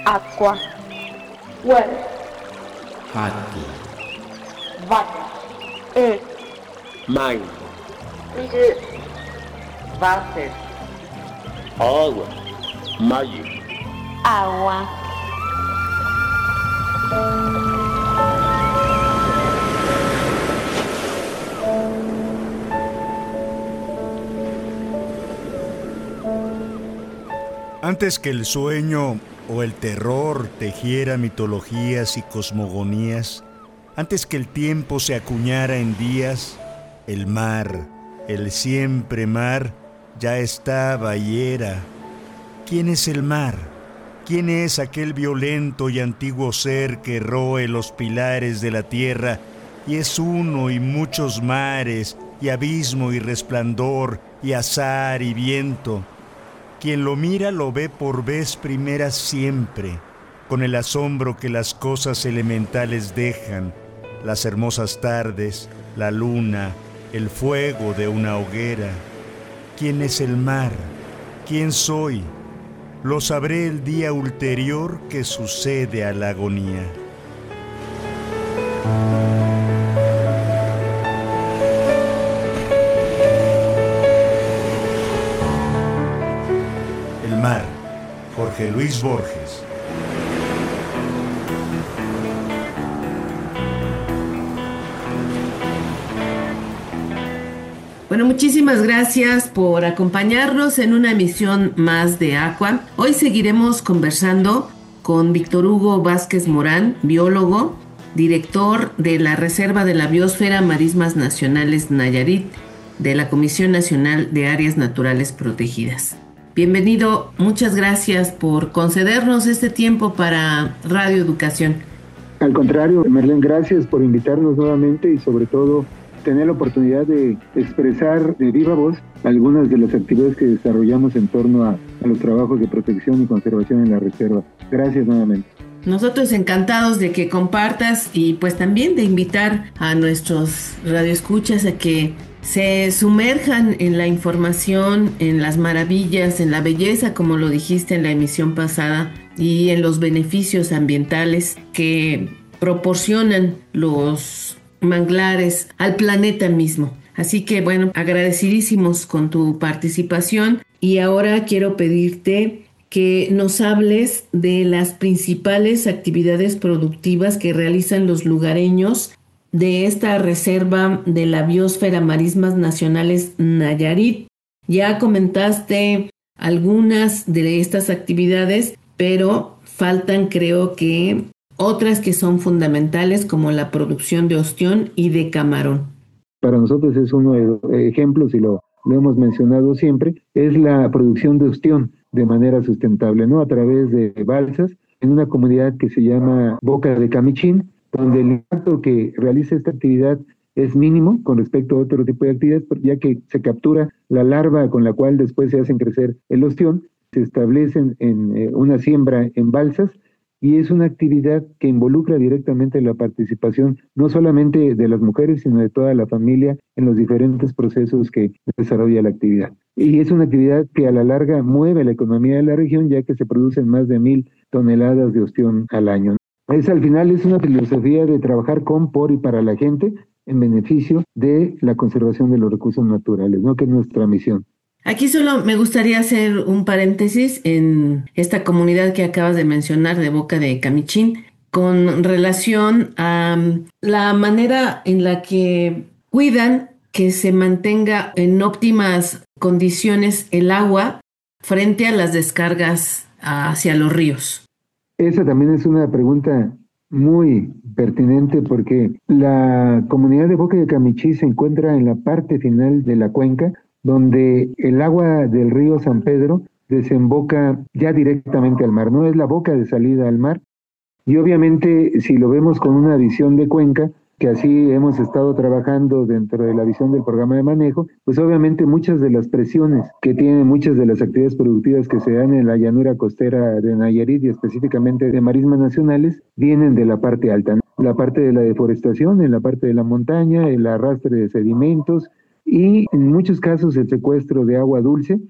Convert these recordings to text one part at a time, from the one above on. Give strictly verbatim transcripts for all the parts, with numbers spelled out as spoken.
Aqua. Well. Hati. Water. Earth. Mind. Water. Water. Agua. Magic. Agua. Antes que el sueño o el terror tejiera mitologías y cosmogonías, antes que el tiempo se acuñara en días, el mar, el siempre mar, ya estaba y era. ¿Quién es el mar? ¿Quién es aquel violento y antiguo ser que roe los pilares de la tierra y es uno y muchos mares y abismo y resplandor y azar y viento? Quien lo mira lo ve por vez primera siempre, con el asombro que las cosas elementales dejan, las hermosas tardes, la luna, el fuego de una hoguera. ¿Quién es el mar? ¿Quién soy? Lo sabré el día ulterior que sucede a la agonía. El mar, Jorge Luis Borges. Bueno, muchísimas gracias por acompañarnos en una emisión más de Aqua. Hoy seguiremos conversando con Víctor Hugo Vázquez Morán, biólogo, director de la Reserva de la Biosfera Marismas Nacionales Nayarit, de la Comisión Nacional de Áreas Naturales Protegidas. Bienvenido, muchas gracias por concedernos este tiempo para Radio Educación. Al contrario, Merlén, gracias por invitarnos nuevamente y sobre todo tener la oportunidad de expresar de viva voz algunas de las actividades que desarrollamos en torno a, a los trabajos de protección y conservación en la reserva. Gracias nuevamente. Nosotros encantados de que compartas y pues también de invitar a nuestros radioescuchas a que se sumerjan en la información, en las maravillas, en la belleza, como lo dijiste en la emisión pasada, y en los beneficios ambientales que proporcionan los manglares al planeta mismo. Así que bueno, agradecidísimos con tu participación y ahora quiero pedirte que nos hables de las principales actividades productivas que realizan los lugareños de esta Reserva de la Biosfera Marismas Nacionales Nayarit. Ya comentaste algunas de estas actividades, pero faltan, creo que, otras que son fundamentales, como la producción de ostión y de camarón. Para nosotros es uno de los ejemplos, y lo, lo hemos mencionado siempre, es la producción de ostión de manera sustentable, ¿no? A través de balsas, en una comunidad que se llama Boca de Camichín, donde el impacto que realiza esta actividad es mínimo con respecto a otro tipo de actividades, ya que se captura la larva con la cual después se hacen crecer el ostión, se establecen en eh, una siembra en balsas, y es una actividad que involucra directamente la participación no solamente de las mujeres, sino de toda la familia en los diferentes procesos que desarrolla la actividad. Y es una actividad que a la larga mueve la economía de la región, ya que se producen más de mil toneladas de ostión al año. Es, al final es una filosofía de trabajar con, por y para la gente en beneficio de la conservación de los recursos naturales, ¿no? Que es nuestra misión. Aquí solo me gustaría hacer un paréntesis en esta comunidad que acabas de mencionar de Boca de Camichín con relación a la manera en la que cuidan que se mantenga en óptimas condiciones el agua frente a las descargas hacia los ríos. Esa también es una pregunta muy pertinente porque la comunidad de Boca de Camichín se encuentra en la parte final de la cuenca, donde el agua del río San Pedro desemboca ya directamente al mar, no es la boca de salida al mar. Y obviamente, si lo vemos con una visión de cuenca, que así hemos estado trabajando dentro de la visión del programa de manejo, pues obviamente muchas de las presiones que tienen muchas de las actividades productivas que se dan en la llanura costera de Nayarit y específicamente de marismas nacionales, vienen de la parte alta, ¿no? La parte de la deforestación, en la parte de la montaña, el arrastre de sedimentos, y en muchos casos el secuestro de agua dulce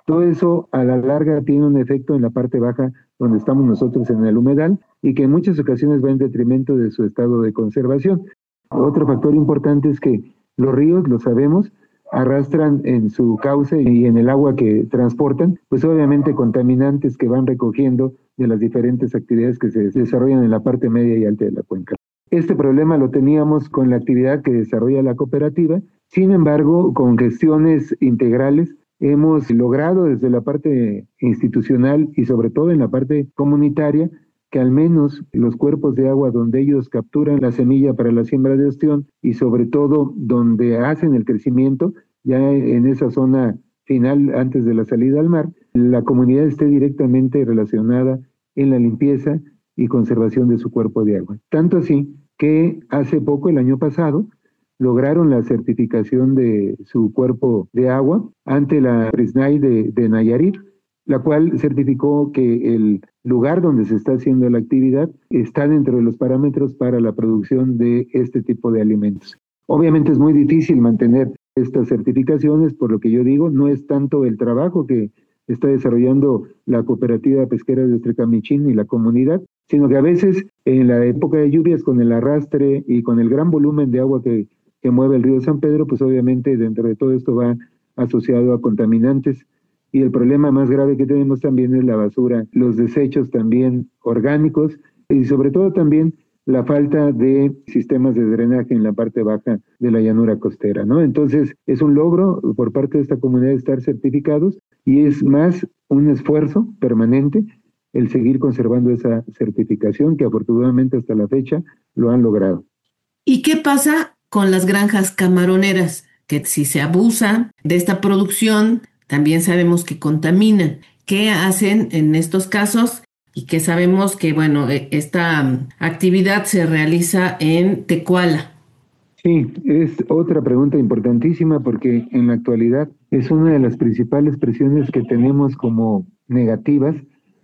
Todo eso a la larga tiene un efecto en la parte baja donde estamos nosotros en el humedal y que en muchas ocasiones va en detrimento de su estado de conservación. Otro factor importante es que los ríos, lo sabemos, arrastran en su cauce y en el agua que transportan, pues obviamente contaminantes que van recogiendo de las diferentes actividades que se desarrollan en la parte media y alta de la cuenca. Este problema lo teníamos con la actividad que desarrolla la cooperativa. Sin embargo, con gestiones integrales hemos logrado desde la parte institucional y sobre todo en la parte comunitaria que al menos los cuerpos de agua donde ellos capturan la semilla para la siembra de ostión y sobre todo donde hacen el crecimiento, ya en esa zona final antes de la salida al mar, la comunidad esté directamente relacionada en la limpieza y conservación de su cuerpo de agua. Tanto así que hace poco, el año pasado, lograron la certificación de su cuerpo de agua ante la PRISNAI de, de Nayarit, la cual certificó que el lugar donde se está haciendo la actividad está dentro de los parámetros para la producción de este tipo de alimentos. Obviamente es muy difícil mantener estas certificaciones, por lo que yo digo, no es tanto el trabajo que está desarrollando la cooperativa pesquera de Ostrecamichín y la comunidad, sino que a veces en la época de lluvias, con el arrastre y con el gran volumen de agua que, que mueve el río San Pedro, pues obviamente dentro de todo esto va asociado a contaminantes. Y el problema más grave que tenemos también es la basura, los desechos también orgánicos y sobre todo también la falta de sistemas de drenaje en la parte baja de la llanura costera, ¿no? Entonces, es un logro por parte de esta comunidad estar certificados y es más un esfuerzo permanente el seguir conservando esa certificación que afortunadamente hasta la fecha lo han logrado. ¿Y qué pasa con las granjas camaroneras? Que si se abusa de esta producción, también sabemos que contaminan. ¿Qué hacen en estos casos? Y que sabemos que, bueno, esta actividad se realiza en Tecuala. Sí, es otra pregunta importantísima porque en la actualidad es una de las principales presiones que tenemos como negativas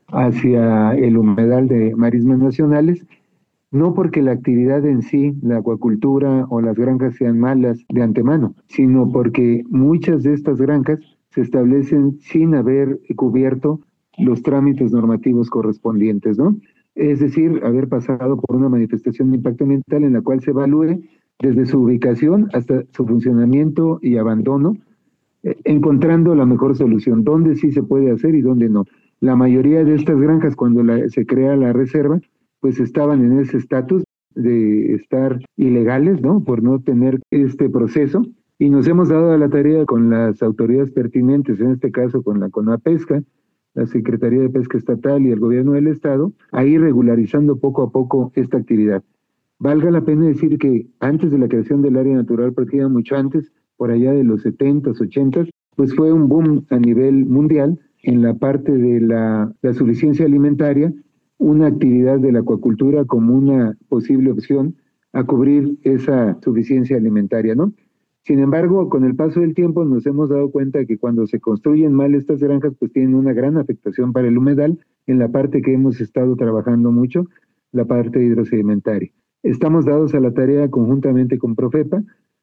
hacia el humedal de marismas nacionales, no porque la actividad en sí, la acuacultura o las granjas sean malas de antemano, sino porque muchas de estas granjas se establecen sin haber cubierto los trámites normativos correspondientes, ¿no? Es decir, haber pasado por una manifestación de impacto ambiental en la cual se evalúe desde su ubicación hasta su funcionamiento y abandono, eh, encontrando la mejor solución, dónde sí se puede hacer y dónde no. La mayoría de estas granjas, cuando la, se crea la reserva, pues estaban en ese estatus de estar ilegales, ¿no? Por no tener este proceso. Y nos hemos dado a la tarea con las autoridades pertinentes, en este caso con la CONAPESCA, la Secretaría de Pesca Estatal y el Gobierno del Estado, a ir regularizando poco a poco esta actividad. Valga la pena decir que antes de la creación del área natural protegida, mucho antes, por allá de los setentas, ochentas, pues fue un boom a nivel mundial en la parte de la, la suficiencia alimentaria, una actividad de la acuacultura como una posible opción a cubrir esa suficiencia alimentaria, ¿no? Sin embargo, con el paso del tiempo nos hemos dado cuenta que cuando se construyen mal estas granjas, pues tienen una gran afectación para el humedal en la parte que hemos estado trabajando mucho, la parte hidrosedimentaria. Estamos dados a la tarea conjuntamente con Profepa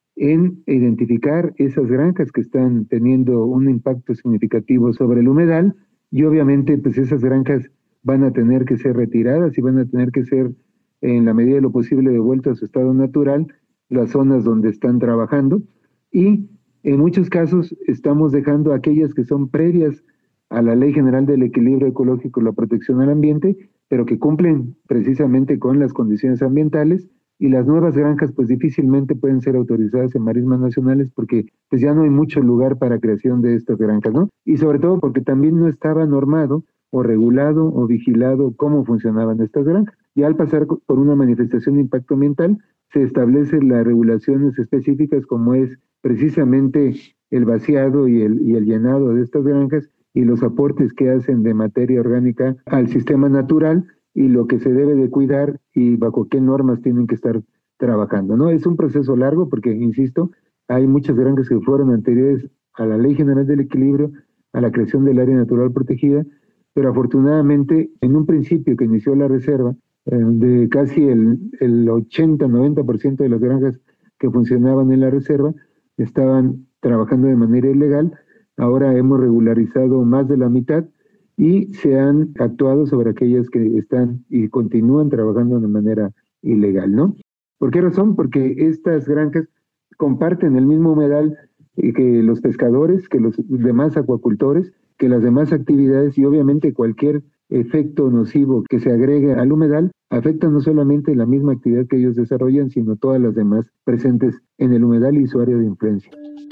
en identificar esas granjas que están teniendo un impacto significativo sobre el humedal y obviamente pues esas granjas van a tener que ser retiradas y van a tener que ser en la medida de lo posible devueltas a su estado natural las zonas donde están trabajando y en muchos casos estamos dejando aquellas que son previas a la Ley General del Equilibrio Ecológico y la Protección al Ambiente, pero que cumplen precisamente con las condiciones ambientales y las nuevas granjas pues difícilmente pueden ser autorizadas en marismas nacionales porque pues ya no hay mucho lugar para creación de estas granjas, ¿no? Y sobre todo porque también no estaba normado o regulado o vigilado cómo funcionaban estas granjas. Y al pasar por una manifestación de impacto ambiental, se establecen las regulaciones específicas como es precisamente el vaciado y el, y el llenado de estas granjas y los aportes que hacen de materia orgánica al sistema natural y lo que se debe de cuidar y bajo qué normas tienen que estar trabajando, ¿no? Es un proceso largo porque, insisto, hay muchas granjas que fueron anteriores a la Ley General del Equilibrio, a la creación del área natural protegida, pero afortunadamente en un principio que inició la reserva, eh, de casi el, el ochenta noventa por ciento de las granjas que funcionaban en la reserva estaban trabajando de manera ilegal, Ahora hemos regularizado más de la mitad y se han actuado sobre aquellas que están y continúan trabajando de manera ilegal, ¿no? ¿Por qué razón? Porque estas granjas comparten el mismo humedal que los pescadores, que los demás acuacultores, que las demás actividades, y obviamente cualquier efecto nocivo que se agregue al humedal afecta no solamente la misma actividad que ellos desarrollan, sino todas las demás presentes en el humedal y su área de influencia.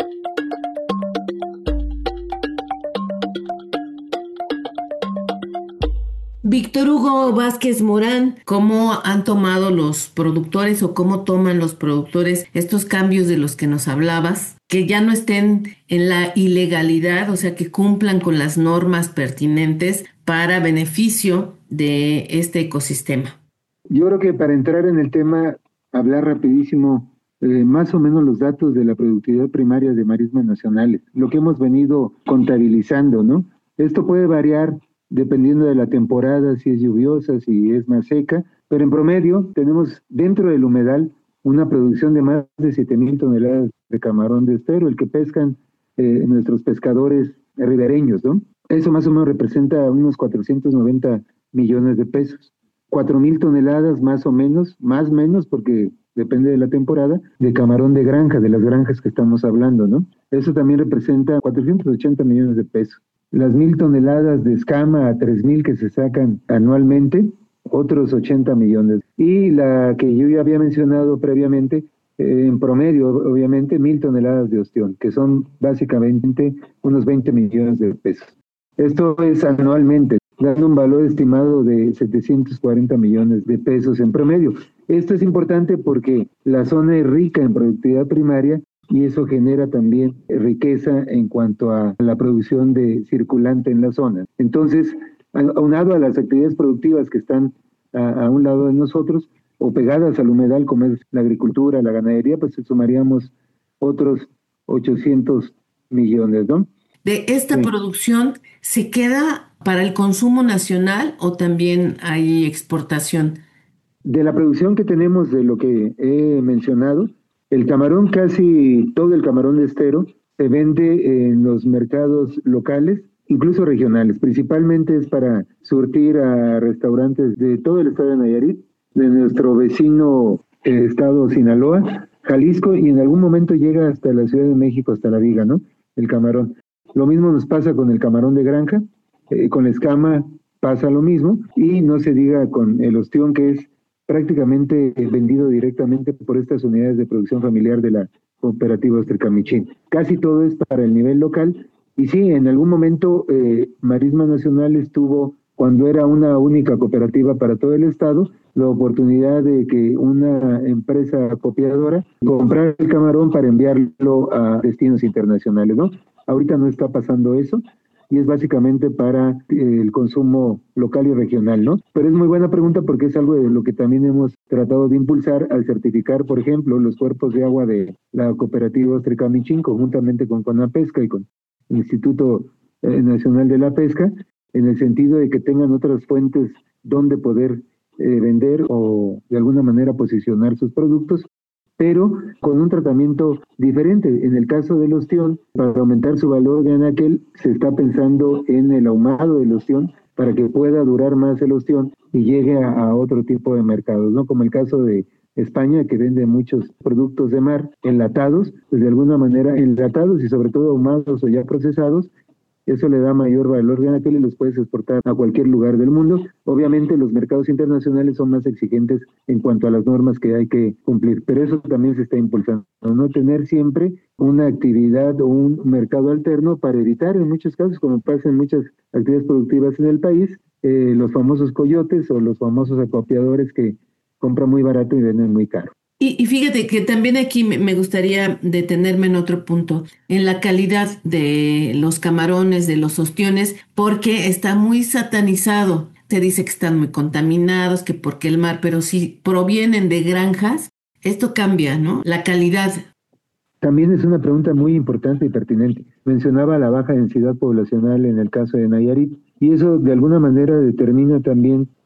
Víctor Hugo Vázquez Morán, ¿cómo han tomado los productores o cómo toman los productores estos cambios de los que nos hablabas? Que ya no estén en la ilegalidad, o sea, que cumplan con las normas pertinentes para beneficio de este ecosistema. Yo creo que para entrar en el tema, hablar rapidísimo, eh, más o menos los datos de la productividad primaria de marismas nacionales, lo que hemos venido contabilizando, ¿no? Esto puede variar dependiendo de la temporada, si es lluviosa, si es más seca, pero en promedio tenemos dentro del humedal una producción de más de siete mil toneladas de camarón de estero, el que pescan eh, nuestros pescadores ribereños, ¿no? Eso más o menos representa unos cuatrocientos noventa millones de pesos. cuatro mil toneladas más o menos, más o menos, porque depende de la temporada, de camarón de granja, de las granjas que estamos hablando, ¿no? Eso también representa cuatrocientos ochenta millones de pesos. Las mil toneladas de escama a tres mil que se sacan anualmente, otros ochenta millones. Y la que yo ya había mencionado previamente, eh, en promedio, obviamente, mil toneladas de ostión, que son básicamente unos veinte millones de pesos. Esto es anualmente, dando un valor estimado de setecientos cuarenta millones de pesos en promedio. Esto es importante porque la zona es rica en productividad primaria y eso genera también riqueza en cuanto a la producción de circulante en la zona. Entonces, aunado a las actividades productivas que están a, a un lado de nosotros o pegadas al humedal, como es la agricultura, la ganadería, pues sumaríamos otros ochocientos millones, ¿no? ¿De esta sí. producción se queda para el consumo nacional o también hay exportación? De la producción que tenemos de lo que he mencionado, el camarón, casi todo el camarón de estero, se vende en los mercados locales, incluso regionales. Principalmente es para surtir a restaurantes de todo el estado de Nayarit, de nuestro vecino eh, estado Sinaloa, Jalisco, y en algún momento llega hasta la Ciudad de México, hasta La Viga, ¿no? El camarón. Lo mismo nos pasa con el camarón de granja, eh, con la escama pasa lo mismo, y no se diga con el ostión, que es prácticamente vendido directamente por estas unidades de producción familiar de la cooperativa Ostricamichín. Casi todo es para el nivel local, y sí, en algún momento eh, Marismas Nacionales tuvo, cuando era una única cooperativa para todo el estado, la oportunidad de que una empresa acopiadora comprara el camarón para enviarlo a destinos internacionales, ¿no? Ahorita no está pasando eso, y es básicamente para eh, el consumo local y regional, ¿no? Pero es muy buena pregunta porque es algo de lo que también hemos tratado de impulsar al certificar, por ejemplo, los cuerpos de agua de la cooperativa Ostricamichín, conjuntamente con Conapesca y con el Instituto eh, Nacional de la Pesca, en el sentido de que tengan otras fuentes donde poder eh, vender o de alguna manera posicionar sus productos, pero con un tratamiento diferente. En el caso del ostión, para aumentar su valor de anaquel, se está pensando en el ahumado del ostión para que pueda durar más el ostión y llegue a, a otro tipo de mercados, ¿no? Como el caso de España, que vende muchos productos de mar enlatados, pues de alguna manera enlatados y sobre todo ahumados o ya procesados. Eso le da mayor valor de anaquel y los puedes exportar a cualquier lugar del mundo. Obviamente los mercados internacionales son más exigentes en cuanto a las normas que hay que cumplir, pero eso también se está impulsando. No tener siempre una actividad o un mercado alterno para evitar, en muchos casos, como pasa en muchas actividades productivas en el país, eh, los famosos coyotes o los famosos acopiadores que compran muy barato y venden muy caro. Y, y fíjate que también aquí me, me gustaría detenerme en otro punto, en la calidad de los camarones, de los ostiones, porque está muy satanizado. Se dice que están muy contaminados, que porque el mar, pero si provienen de granjas, esto cambia, ¿no? La calidad. También es una pregunta muy importante y pertinente. Mencionaba la baja densidad poblacional en el caso de Nayarit, y eso de alguna manera determina también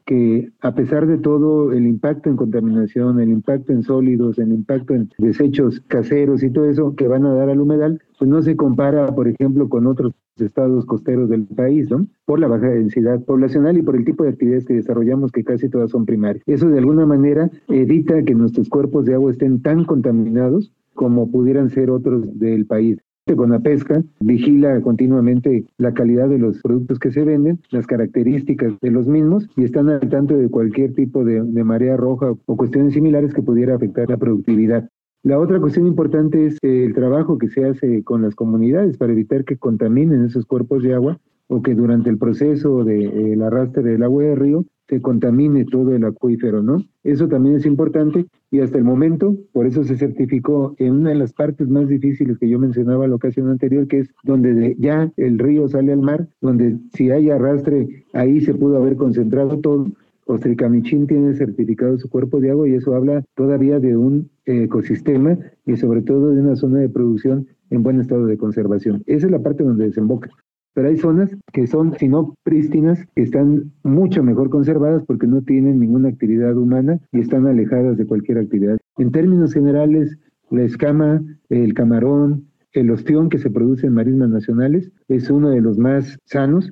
que a pesar de todo el impacto en contaminación, el impacto en sólidos, el impacto en desechos caseros y todo eso que van a dar al humedal, pues no se compara, por ejemplo, con otros estados costeros del país, ¿no? Por la baja densidad poblacional y por el tipo de actividades que desarrollamos, que casi todas son primarias. Eso de alguna manera evita que nuestros cuerpos de agua estén tan contaminados como pudieran ser otros del país. Con la pesca vigila continuamente la calidad de los productos que se venden, las características de los mismos y están al tanto de cualquier tipo de, de marea roja o cuestiones similares que pudiera afectar la productividad. La otra cuestión importante es el trabajo que se hace con las comunidades para evitar que contaminen esos cuerpos de agua o que durante el proceso del de, arrastre del agua del río se contamine todo el acuífero, ¿no? Eso también es importante y hasta el momento, por eso se certificó en una de las partes más difíciles que yo mencionaba en la ocasión anterior, que es donde de, ya el río sale al mar, donde si hay arrastre, ahí se pudo haber concentrado todo. Ostricamichín tiene certificado su cuerpo de agua y eso habla todavía de un eh, ecosistema y sobre todo de una zona de producción en buen estado de conservación. Esa es la parte donde desemboca. Pero hay zonas que son, si no prístinas, que están mucho mejor conservadas porque no tienen ninguna actividad humana y están alejadas de cualquier actividad. En términos generales, la escama, el camarón, el ostión que se produce en marismas nacionales es uno de los más sanos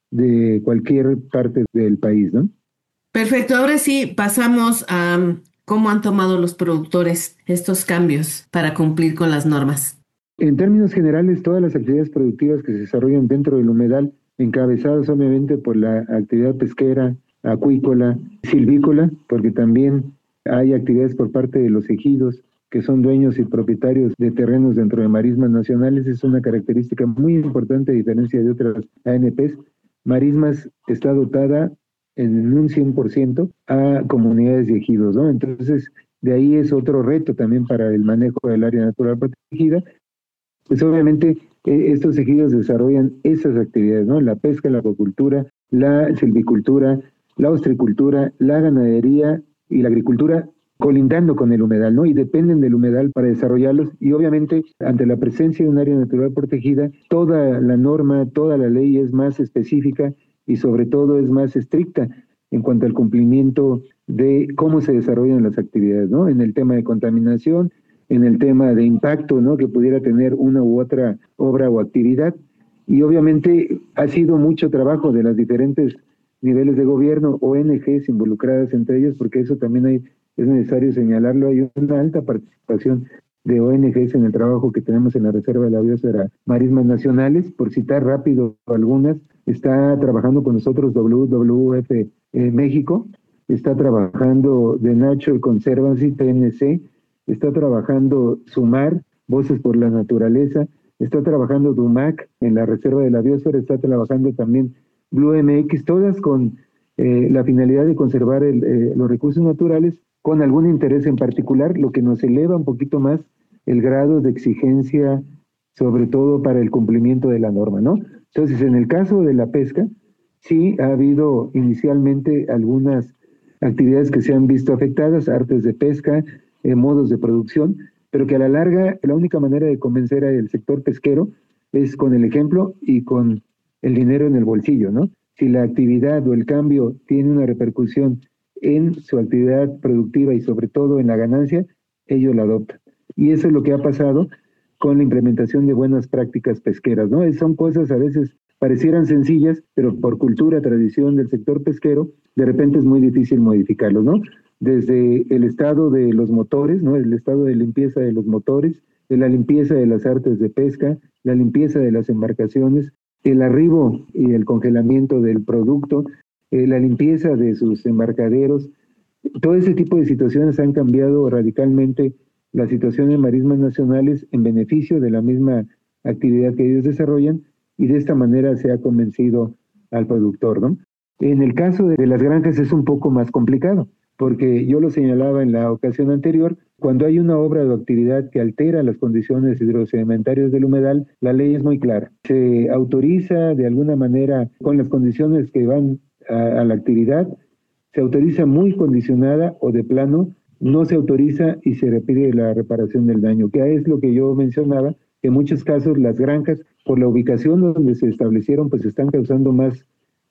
de cualquier parte del país, ¿no? Perfecto, ahora sí pasamos a um, cómo han tomado los productores estos cambios para cumplir con las normas. En términos generales, todas las actividades productivas que se desarrollan dentro del humedal, encabezadas obviamente por la actividad pesquera, acuícola, silvícola, porque también hay actividades por parte de los ejidos, que son dueños y propietarios de terrenos dentro de marismas nacionales, es una característica muy importante a diferencia de otras A N Pes. Marismas está dotada en un cien por ciento a comunidades de ejidos, ¿no? Entonces, de ahí es otro reto también para el manejo del área natural protegida. Pues obviamente eh, estos ejidos desarrollan esas actividades, ¿no? La pesca, la acuicultura, la silvicultura, la ostricultura, la ganadería y la agricultura colindando con el humedal, ¿no? Y dependen del humedal para desarrollarlos y obviamente ante la presencia de un área natural protegida, toda la norma, toda la ley es más específica y sobre todo es más estricta en cuanto al cumplimiento de cómo se desarrollan las actividades, ¿no? En el tema de contaminación, en el tema de impacto, ¿no? Que pudiera tener una u otra obra o actividad. Y obviamente ha sido mucho trabajo de los diferentes niveles de gobierno, O N Ges involucradas entre ellos, porque eso también hay, es necesario señalarlo, hay una alta participación de O N Ges en el trabajo que tenemos en la Reserva de la Biosfera Marismas Nacionales. Por citar rápido algunas, está trabajando con nosotros W W F eh, México, está trabajando The Natural Conservancy, T N C, está trabajando SUMAR, Voces por la Naturaleza, está trabajando DUMAC en la Reserva de la Biosfera, está trabajando también Blue M X, todas con eh, la finalidad de conservar el, eh, los recursos naturales con algún interés en particular, lo que nos eleva un poquito más el grado de exigencia, sobre todo para el cumplimiento de la norma, ¿no? Entonces, en el caso de la pesca, sí ha habido inicialmente algunas actividades que se han visto afectadas, artes de pesca, eh, modos de producción, pero que a la larga la única manera de convencer al sector pesquero es con el ejemplo y con el dinero en el bolsillo, ¿no? Si la actividad o el cambio tiene una repercusión en su actividad productiva y sobre todo en la ganancia, ellos la adoptan. Y eso es lo que ha pasado con la implementación de buenas prácticas pesqueras, ¿no? Son cosas a veces parecieran sencillas, pero por cultura, tradición del sector pesquero, de repente es muy difícil modificarlos, ¿no? Desde el estado de los motores, ¿no? El estado de limpieza de los motores, de la limpieza de las artes de pesca, la limpieza de las embarcaciones, el arribo y el congelamiento del producto, eh, la limpieza de sus embarcaderos. Todo ese tipo de situaciones han cambiado radicalmente la situación en marismas nacionales en beneficio de la misma actividad que ellos desarrollan y de esta manera se ha convencido al productor, ¿no? En el caso de las granjas es un poco más complicado, porque yo lo señalaba en la ocasión anterior, cuando hay una obra o actividad que altera las condiciones hidrosedimentarias del humedal, la ley es muy clara. Se autoriza de alguna manera con las condiciones que van a, a la actividad, se autoriza muy condicionada o de plano no se autoriza y se repite la reparación del daño, que es lo que yo mencionaba, que en muchos casos las granjas, por la ubicación donde se establecieron, pues están causando más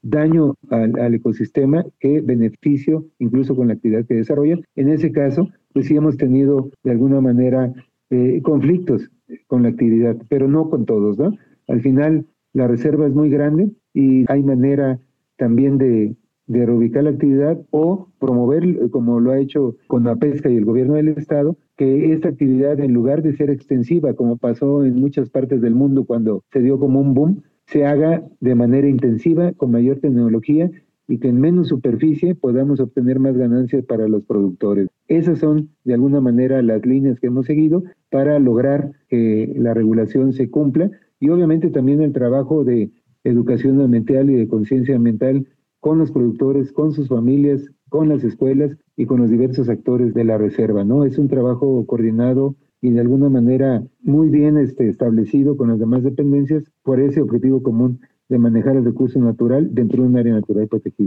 daño al, al ecosistema que beneficio incluso con la actividad que desarrollan. En ese caso, pues sí hemos tenido de alguna manera eh, conflictos con la actividad, pero no con todos, ¿no? Al final, la reserva es muy grande y hay manera también de, de reubicar la actividad o promover, como lo ha hecho con la pesca y el gobierno del estado, que esta actividad, en lugar de ser extensiva, como pasó en muchas partes del mundo cuando se dio como un boom, se haga de manera intensiva, con mayor tecnología y que en menos superficie podamos obtener más ganancias para los productores. Esas son, de alguna manera, las líneas que hemos seguido para lograr que la regulación se cumpla y obviamente también el trabajo de educación ambiental y de conciencia ambiental con los productores, con sus familias, con las escuelas y con los diversos actores de la reserva, ¿no? Es un trabajo coordinado y de alguna manera muy bien este, establecido con las demás dependencias por ese objetivo común de manejar el recurso natural dentro de un área natural protegida.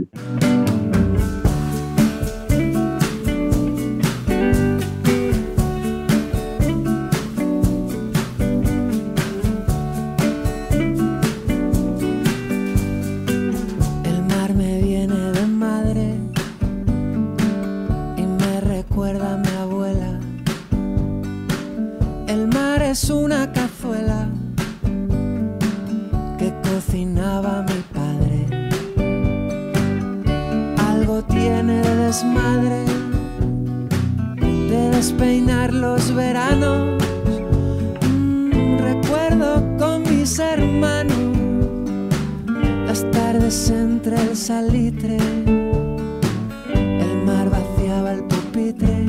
El mar me viene de madre y me recuerda a mi abuela. El mar es una cazuela que cocinaba mi padre. Algo tiene de desmadre, de despeinar los veranos. Mm, recuerdo con mis hermanos las tardes entre el salitre. El mar vaciaba el pupitre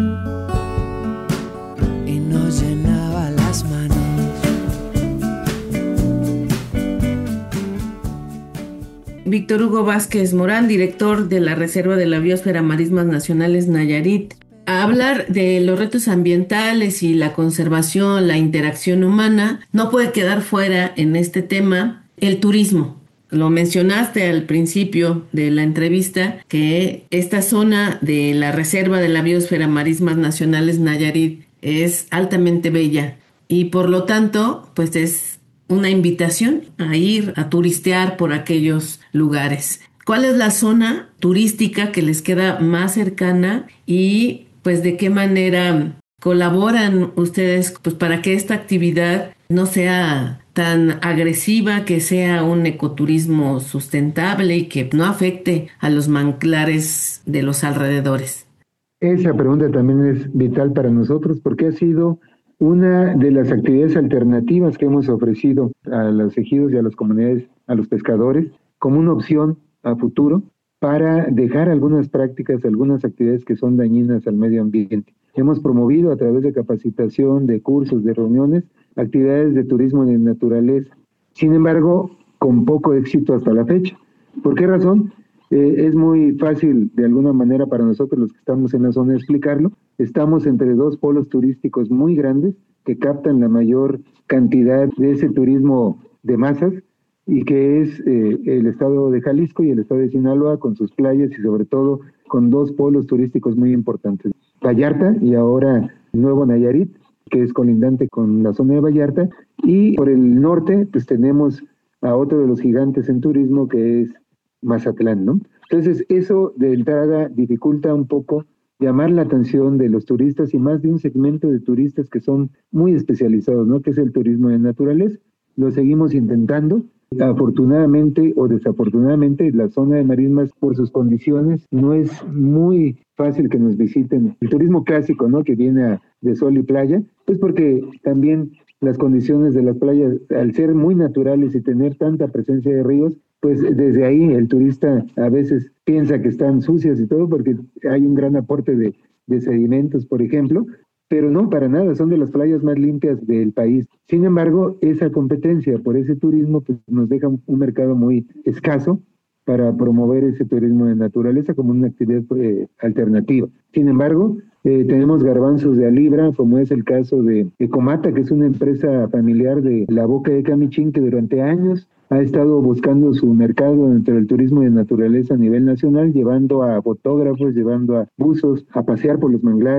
y nos llenaba las manos. Víctor Hugo Vázquez Morán, director de la Reserva de la Biosfera Marismas Nacionales Nayarit. A hablar de los retos ambientales y la conservación, la interacción humana, no puede quedar fuera en este tema el turismo. Lo mencionaste al principio de la entrevista, que esta zona de la Reserva de la Biosfera Marismas Nacionales Nayarit es altamente bella y por lo tanto, pues es una invitación a ir a turistear por aquellos lugares. ¿Cuál es la zona turística que les queda más cercana y pues de qué manera colaboran ustedes pues para que esta actividad no sea tan agresiva, que sea un ecoturismo sustentable y que no afecte a los manglares de los alrededores? Esa pregunta también es vital para nosotros porque ha sido una de las actividades alternativas que hemos ofrecido a los ejidos y a las comunidades, a los pescadores, como una opción a futuro para dejar algunas prácticas, algunas actividades que son dañinas al medio ambiente. Hemos promovido a través de capacitación, de cursos, de reuniones, actividades de turismo de naturaleza. Sin embargo, con poco éxito hasta la fecha. ¿Por qué razón? Eh, es muy fácil de alguna manera para nosotros los que estamos en la zona explicarlo. Estamos entre dos polos turísticos muy grandes que captan la mayor cantidad de ese turismo de masas y que es eh, el estado de Jalisco y el estado de Sinaloa con sus playas y sobre todo con dos polos turísticos muy importantes. Vallarta y ahora Nuevo Nayarit, que es colindante con la zona de Vallarta, y por el norte pues tenemos a otro de los gigantes en turismo que es Mazatlán, ¿no? Entonces eso de entrada dificulta un poco llamar la atención de los turistas y más de un segmento de turistas que son muy especializados, ¿no? Que es el turismo de naturaleza. Lo seguimos intentando. Afortunadamente o desafortunadamente la zona de marismas por sus condiciones no es muy fácil que nos visiten. El turismo clásico, ¿no? Que viene a, de sol y playa, pues porque también las condiciones de las playas, al ser muy naturales y tener tanta presencia de ríos, pues desde ahí el turista a veces piensa que están sucias y todo porque hay un gran aporte de, de sedimentos, por ejemplo, pero no, para nada, son de las playas más limpias del país. Sin embargo, esa competencia por ese turismo pues, nos deja un, un mercado muy escaso para promover ese turismo de naturaleza como una actividad eh, alternativa. Sin embargo, eh, tenemos garbanzos de a libra, como es el caso de Ecomata, que es una empresa familiar de la Boca de Camichín, que durante años ha estado buscando su mercado dentro del turismo de naturaleza a nivel nacional, llevando a fotógrafos, llevando a buzos a pasear por los manglares,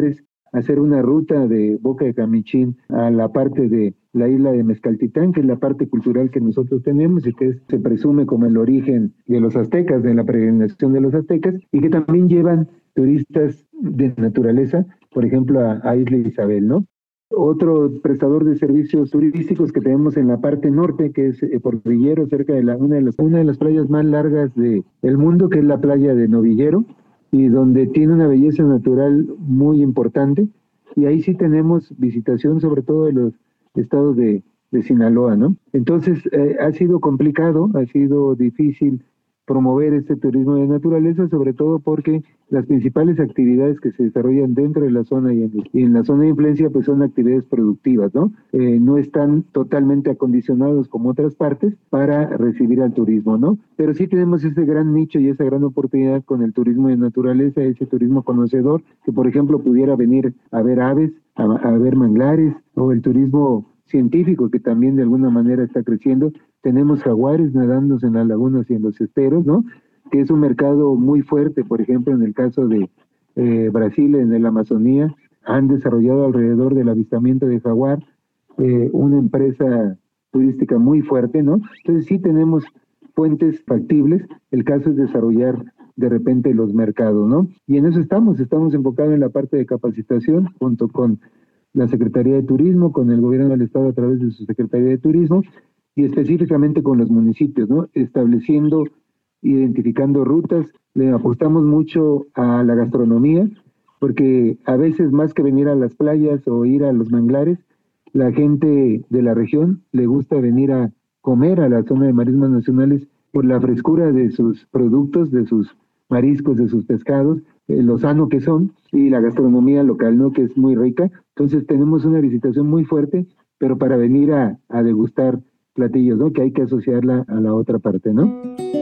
hacer una ruta de Boca de Camichín a la parte de la isla de Mezcaltitán, que es la parte cultural que nosotros tenemos y que es, se presume como el origen de los aztecas, de la peregrinación de los aztecas, y que también llevan turistas de naturaleza, por ejemplo, a, a Isla Isabel, ¿no? Otro prestador de servicios turísticos que tenemos en la parte norte, que es eh, por Villero, cerca de la, una, de las, una de las playas más largas de, del mundo, que es la playa de Novillero, y donde tiene una belleza natural muy importante, y ahí sí tenemos visitación sobre todo de los estados de, de Sinaloa, ¿no? Entonces eh, ha sido complicado, ha sido difícil promover este turismo de naturaleza, sobre todo porque las principales actividades que se desarrollan dentro de la zona y en, y en la zona de influencia pues son actividades productivas, ¿no? Eh, no están totalmente acondicionados como otras partes para recibir al turismo, ¿no? Pero sí tenemos ese gran nicho y esa gran oportunidad con el turismo de naturaleza, ese turismo conocedor, que por ejemplo pudiera venir a ver aves, a, a ver manglares, o el turismo científico que también de alguna manera está creciendo. Tenemos jaguares nadando en las lagunas y en los esteros, ¿no? Que es un mercado muy fuerte, por ejemplo, en el caso de eh, Brasil, en la Amazonía, han desarrollado alrededor del avistamiento de jaguar eh, una empresa turística muy fuerte, ¿no? Entonces sí tenemos fuentes factibles, el caso es desarrollar de repente los mercados, ¿no? Y en eso estamos, estamos enfocados en la parte de capacitación, junto con la Secretaría de Turismo, con el Gobierno del Estado a través de su Secretaría de Turismo, y específicamente con los municipios, ¿no? Estableciendo, identificando rutas. Le apostamos mucho a la gastronomía, porque a veces más que venir a las playas o ir a los manglares, la gente de la región le gusta venir a comer a la zona de marismas nacionales por la frescura de sus productos, de sus mariscos, de sus pescados, eh, lo sano que son, y la gastronomía local, ¿no? Que es muy rica. Entonces tenemos una visitación muy fuerte, pero para venir a, a degustar platillos, ¿no? Que hay que asociarla a la otra parte, ¿no?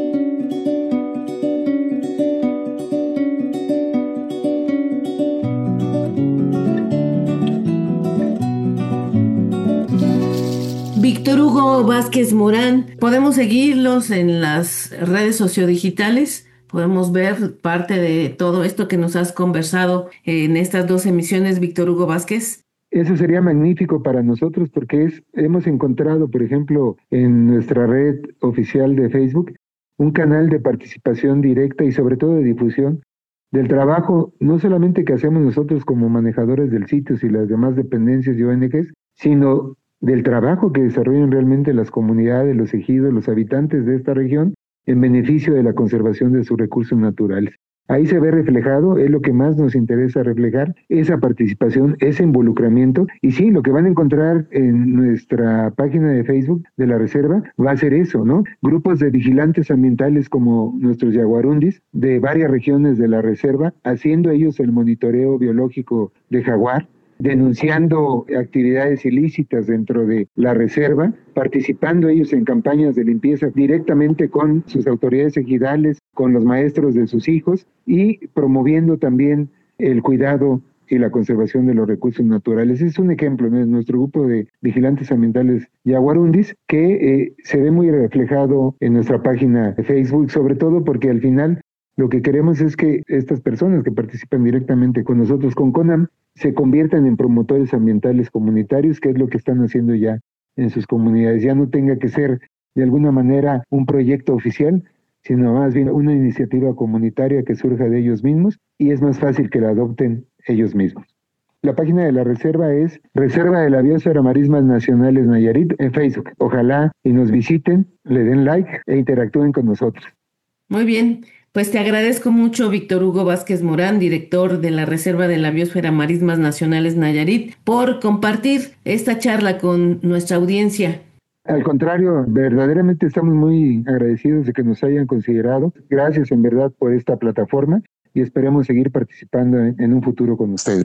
Víctor Hugo Vázquez Morán, podemos seguirlos en las redes sociodigitales, podemos ver parte de todo esto que nos has conversado en estas dos emisiones, Víctor Hugo Vázquez. Eso sería magnífico para nosotros porque es, hemos encontrado, por ejemplo, en nuestra red oficial de Facebook, un canal de participación directa y sobre todo de difusión del trabajo, no solamente que hacemos nosotros como manejadores del sitio y las demás dependencias y O N Ges, sino del trabajo que desarrollan realmente las comunidades, los ejidos, los habitantes de esta región en beneficio de la conservación de sus recursos naturales. Ahí se ve reflejado, es lo que más nos interesa reflejar, esa participación, ese involucramiento. Y sí, lo que van a encontrar en nuestra página de Facebook de la Reserva va a ser eso, ¿no? Grupos de vigilantes ambientales como nuestros yaguarundis de varias regiones de la Reserva, haciendo ellos el monitoreo biológico de jaguar, denunciando actividades ilícitas dentro de la reserva, participando ellos en campañas de limpieza directamente con sus autoridades ejidales, con los maestros de sus hijos y promoviendo también el cuidado y la conservación de los recursos naturales. Es un ejemplo, ¿no? Nuestro grupo de vigilantes ambientales yaguarundis que eh, se ve muy reflejado en nuestra página de Facebook, sobre todo porque al final lo que queremos es que estas personas que participan directamente con nosotros, con CONAM, se conviertan en promotores ambientales comunitarios, que es lo que están haciendo ya en sus comunidades. Ya no tenga que ser de alguna manera un proyecto oficial, sino más bien una iniciativa comunitaria que surja de ellos mismos y es más fácil que la adopten ellos mismos. La página de la Reserva es Reserva de la Biosfera Marismas Nacionales Nayarit en Facebook. Ojalá y nos visiten, le den like e interactúen con nosotros. Muy bien. Pues te agradezco mucho, Víctor Hugo Vázquez Morán, director de la Reserva de la Biosfera Marismas Nacionales Nayarit, por compartir esta charla con nuestra audiencia. Al contrario, verdaderamente estamos muy agradecidos de que nos hayan considerado. Gracias en verdad por esta plataforma y esperemos seguir participando en, en un futuro con ustedes.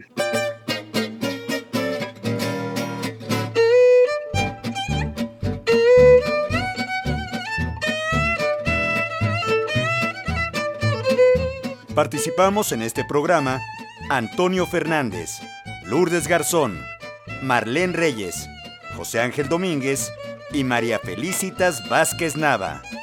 Participamos en este programa Antonio Fernández, Lourdes Garzón, Marlene Reyes, José Ángel Domínguez y María Felicitas Vázquez Nava.